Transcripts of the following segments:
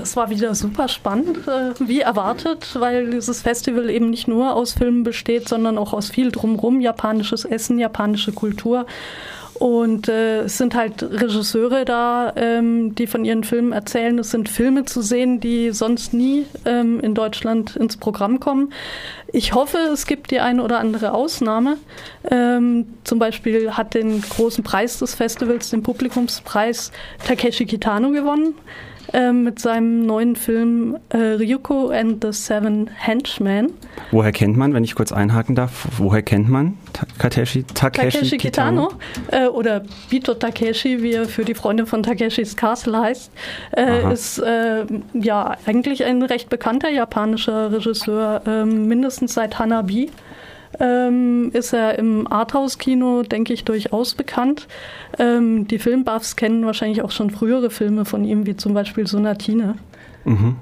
Es war wieder super spannend, wie erwartet, weil dieses Festival eben nicht nur aus Filmen besteht, sondern auch aus viel drumherum, japanisches Essen, japanische Kultur. Und es sind halt Regisseure da, die von ihren Filmen erzählen. Es sind Filme zu sehen, die sonst nie in Deutschland ins Programm kommen. Ich hoffe, es gibt die eine oder andere Ausnahme. Zum Beispiel hat den großen Preis des Festivals, den Publikumspreis, Takeshi Kitano gewonnen. Mit seinem neuen Film Ryuko and the Seven Henchmen. Woher kennt man, wenn ich kurz einhaken darf, woher kennt man Takeshi Kitano? Oder Bito Takeshi, wie er für die Freunde von Takeshis Castle heißt, ist ja eigentlich ein recht bekannter japanischer Regisseur, mindestens seit Hanabi. Ist er im Arthouse-Kino, denke ich, durchaus bekannt. Die Filmbuffs kennen wahrscheinlich auch schon frühere Filme von ihm, wie zum Beispiel Sonatine. Mhm.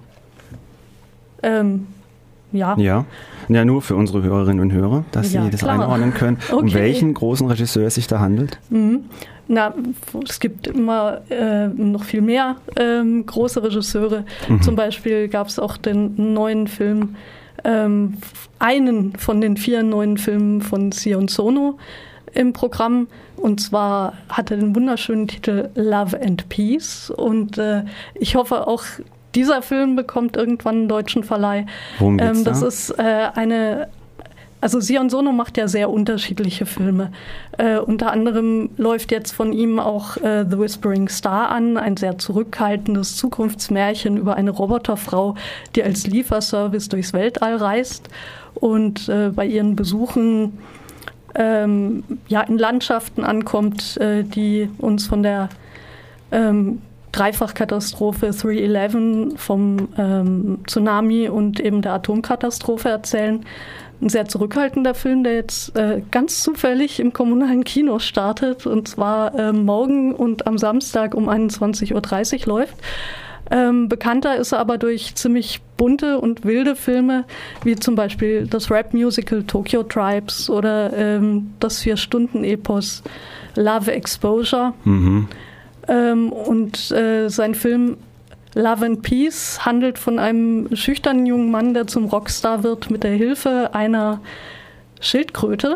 Ja. Ja, nur für unsere Hörerinnen und Hörer, dass sie das einordnen können, um welchen großen Regisseur es sich da handelt. Mhm. Na, es gibt immer noch viel mehr große Regisseure. Zum Beispiel gab es auch den neuen Film, einen von den 4 neuen Filmen von Sion Sono im Programm. Und zwar hat er den wunderschönen Titel Love and Peace. Und ich hoffe auch, dieser Film bekommt irgendwann einen deutschen Verleih. Worum geht's da? Das ist also Sion Sono macht ja sehr unterschiedliche Filme. Unter anderem läuft jetzt von ihm auch The Whispering Star an, ein sehr zurückhaltendes Zukunftsmärchen über eine Roboterfrau, die als Lieferservice durchs Weltall reist und bei ihren Besuchen in Landschaften ankommt, die uns von der Dreifachkatastrophe 3/11, vom Tsunami und eben der Atomkatastrophe erzählen. Ein sehr zurückhaltender Film, der jetzt ganz zufällig im kommunalen Kino startet, und zwar morgen und am Samstag um 21.30 Uhr läuft. Bekannter ist er aber durch ziemlich bunte und wilde Filme, wie zum Beispiel das Rap-Musical Tokyo Tribes oder das 4-Stunden-Epos Love Exposure. Mhm. Und sein Film Love and Peace handelt von einem schüchternen jungen Mann, der zum Rockstar wird mit der Hilfe einer Schildkröte,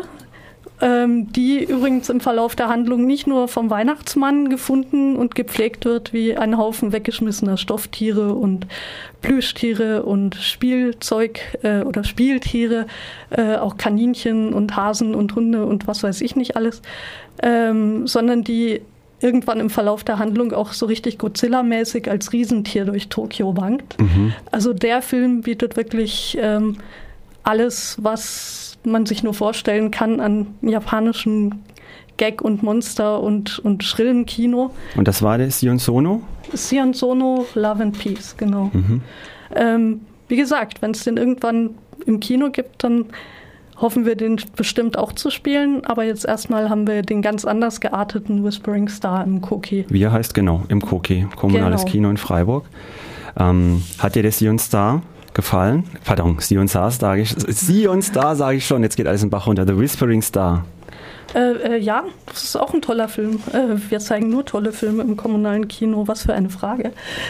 die übrigens im Verlauf der Handlung nicht nur vom Weihnachtsmann gefunden und gepflegt wird wie ein Haufen weggeschmissener Stofftiere und Plüschtiere und Spielzeug oder Spieltiere, auch Kaninchen und Hasen und Hunde und was weiß ich nicht alles, sondern die irgendwann im Verlauf der Handlung auch so richtig Godzilla-mäßig als Riesentier durch Tokio wankt. Mhm. Also der Film bietet wirklich alles, was man sich nur vorstellen kann an japanischem Gag und Monster und schrillem Kino. Und das war der Sion Sono? Sion Sono, Love and Peace, genau. Mhm. Wie gesagt, wenn es den irgendwann im Kino gibt, dann hoffen wir, den bestimmt auch zu spielen. Aber jetzt erstmal haben wir den ganz anders gearteten Whispering Star im Koki. Wie er heißt, genau, im Koki, kommunales Kino in Freiburg. Hat dir der Sion Star gefallen? Pardon, Sion Star sage ich schon, jetzt geht alles in den Bach runter. The Whispering Star. Ja, das ist auch ein toller Film. Wir zeigen nur tolle Filme im kommunalen Kino. Was für eine Frage.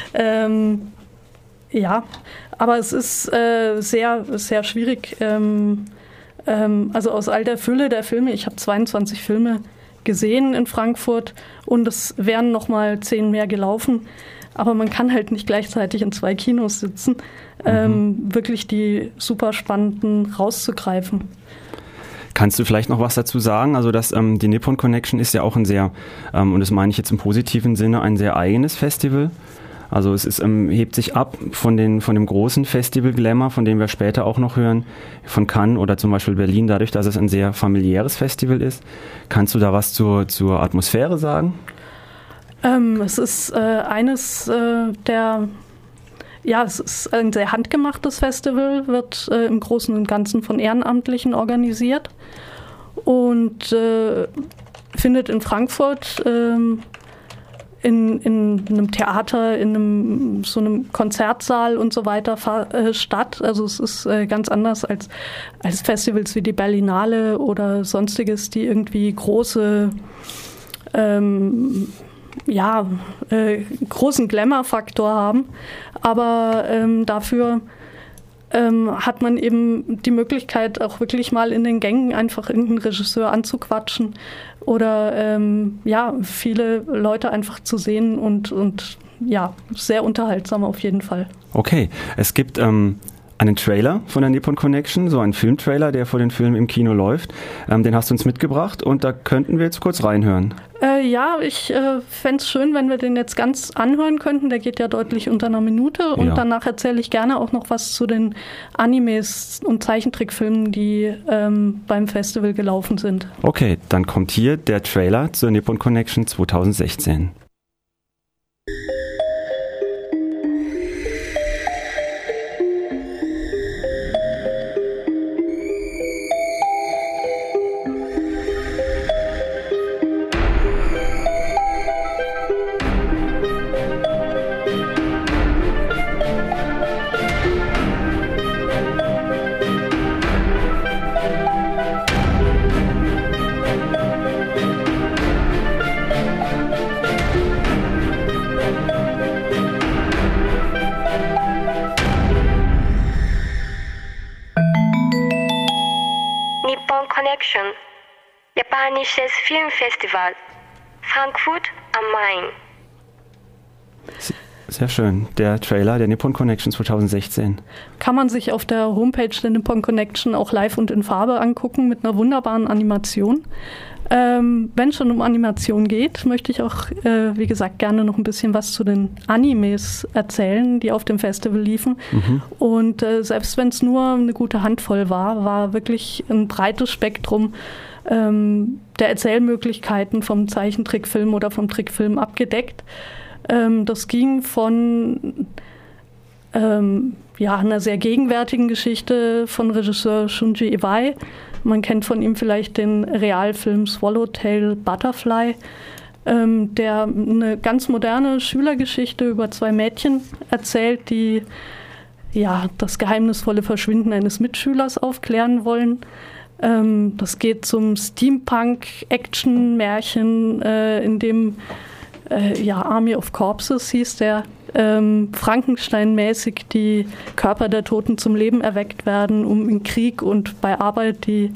Ja, aber es ist sehr, sehr schwierig. Also aus all der Fülle der Filme, ich habe 22 Filme gesehen in Frankfurt und es wären nochmal 10 mehr gelaufen, aber man kann halt nicht gleichzeitig in 2 Kinos sitzen, wirklich die super spannenden rauszugreifen. Kannst du vielleicht noch was dazu sagen? Also die Nippon Connection ist ja auch ein sehr, und das meine ich jetzt im positiven Sinne, ein sehr eigenes Festival. Also es ist, hebt sich ab von dem großen Festival-Glamour, von dem wir später auch noch hören, von Cannes oder zum Beispiel Berlin, dadurch, dass es ein sehr familiäres Festival ist. Kannst du da was zur Atmosphäre sagen? Es ist es ist ein sehr handgemachtes Festival, wird im Großen und Ganzen von Ehrenamtlichen organisiert und findet in Frankfurt in einem Theater, in so einem Konzertsaal und so weiter statt. Also es ist ganz anders als Festivals wie die Berlinale oder sonstiges, die irgendwie große großen Glamour-Faktor haben, aber dafür hat man eben die Möglichkeit, auch wirklich mal in den Gängen einfach irgendeinen Regisseur anzuquatschen oder viele Leute einfach zu sehen und sehr unterhaltsam auf jeden Fall. Okay, es gibt einen Trailer von der Nippon Connection, so einen Filmtrailer, der vor den Filmen im Kino läuft. Den hast du uns mitgebracht und da könnten wir jetzt kurz reinhören. Ich fände es schön, wenn wir den jetzt ganz anhören könnten. Der geht ja deutlich unter einer Minute und danach erzähle ich gerne auch noch was zu den Animes und Zeichentrickfilmen, die beim Festival gelaufen sind. Okay, dann kommt hier der Trailer zur Nippon Connection 2016. Connection, japanisches Filmfestival, Frankfurt am Main. Sehr schön. Der Trailer der Nippon Connection 2016. Kann man sich auf der Homepage der Nippon Connection auch live und in Farbe angucken mit einer wunderbaren Animation. Wenn es schon um Animation geht, möchte ich auch, wie gesagt, gerne noch ein bisschen was zu den Animes erzählen, die auf dem Festival liefen. Und selbst wenn es nur eine gute Handvoll war wirklich ein breites Spektrum der Erzählmöglichkeiten vom Zeichentrickfilm oder vom Trickfilm abgedeckt. Das ging von einer sehr gegenwärtigen Geschichte von Regisseur Shunji Iwai. Man kennt von ihm vielleicht den Realfilm Swallowtail Butterfly, der eine ganz moderne Schülergeschichte über zwei Mädchen erzählt, die das geheimnisvolle Verschwinden eines Mitschülers aufklären wollen. Das geht zum Steampunk-Action-Märchen, in dem Army of Corpses hieß der, Frankenstein-mäßig die Körper der Toten zum Leben erweckt werden, um in Krieg und bei Arbeit die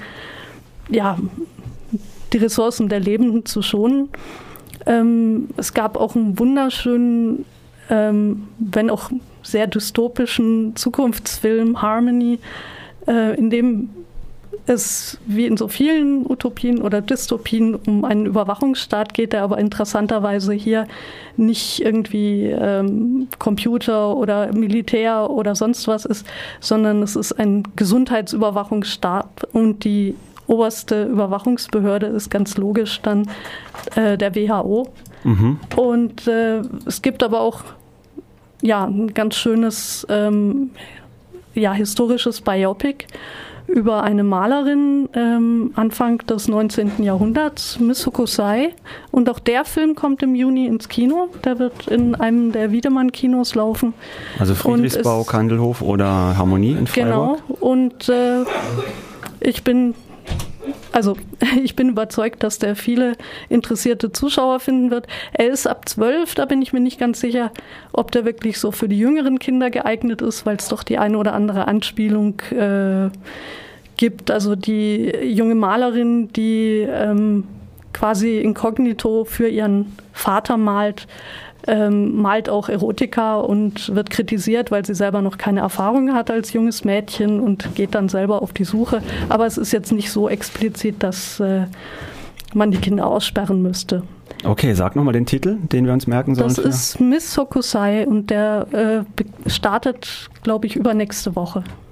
Ressourcen der Lebenden zu schonen. Es gab auch einen wunderschönen, wenn auch sehr dystopischen Zukunftsfilm Harmony, in dem es wie in so vielen Utopien oder Dystopien um einen Überwachungsstaat geht, der aber interessanterweise hier nicht irgendwie Computer oder Militär oder sonst was ist, sondern es ist ein Gesundheitsüberwachungsstaat und die oberste Überwachungsbehörde ist ganz logisch dann der WHO. Und es gibt aber auch ein ganz schönes historisches Biopic über eine Malerin Anfang des 19. Jahrhunderts, Miss Hokusai. Und auch der Film kommt im Juni ins Kino. Der wird in einem der Wiedemann-Kinos laufen. Also Friedrichsbau, Kandelhof oder Harmonie in Freiburg? Genau. Und ich bin überzeugt, dass der viele interessierte Zuschauer finden wird. Er ist ab 12, da bin ich mir nicht ganz sicher, ob der wirklich so für die jüngeren Kinder geeignet ist, weil es doch die eine oder andere Anspielung gibt. Also die junge Malerin, die quasi inkognito für ihren Vater malt auch Erotika und wird kritisiert, weil sie selber noch keine Erfahrung hat als junges Mädchen und geht dann selber auf die Suche. Aber es ist jetzt nicht so explizit, dass man die Kinder aussperren müsste. Okay, sag nochmal den Titel, den wir uns merken sollen. Das ist Miss Hokusai und der startet, glaube ich, übernächste Woche.